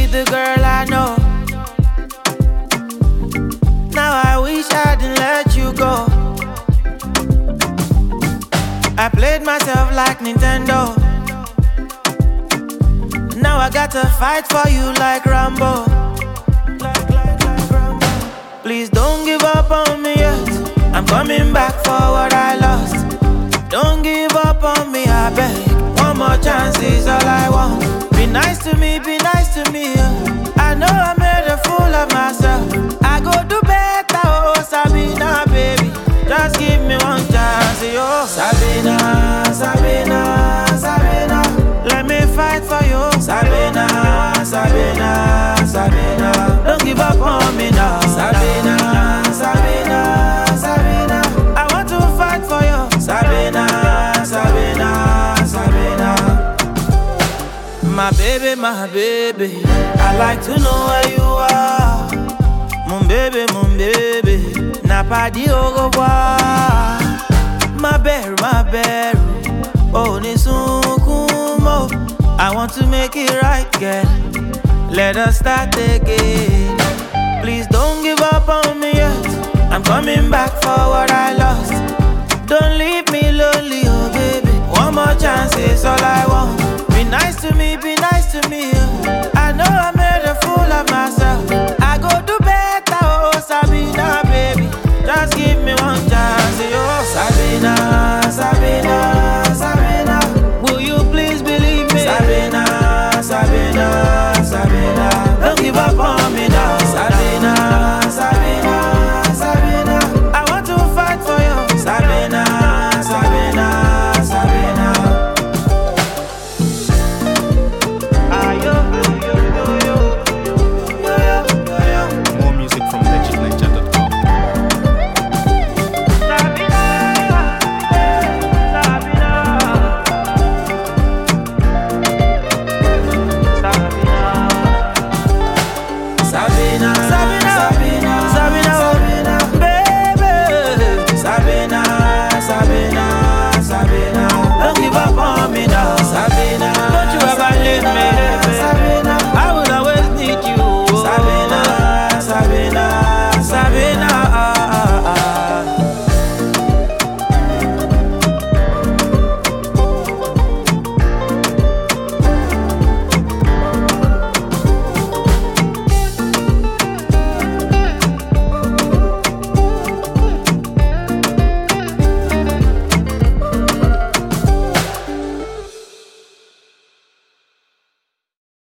the girl I know. Now I wish I didn't let you go. I played myself like Nintendo. Now I got to fight for you like Rambo. Please don't give up on me yet. I'm coming back for what I lost. Don't give up on me, I beg. One more chance is all I want. Be nice to me, be nice to me. I know I made a fool of myself. I go do better, oh Sabina, baby. Just give me one chance, yo. Sabina, Sabina, Sabina. Let me fight for you. Sabina, Sabina, Sabina. Don't give up on me now. Sabina, Sabina, Sabina. I want to fight for you. Sabina, Sabina, Sabina. My baby, I like to know where you are. Mon baby, n'a pas dit au revoir. My bear, oh nisukumo. I want to make it right, girl. Let us start again. Please don't give up on me yet. I'm coming back for what I lost. Don't leave me lonely, oh baby. One more chance is all I want. Be nice to me, be nice to me.